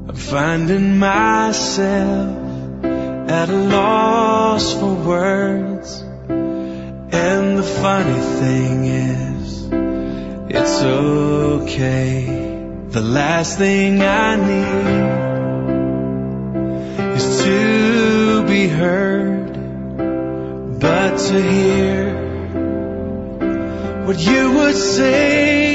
I'm finding myself at a loss for words. And the funny thing is, it's okay. The last thing I need is to be heard, but to hear what you would say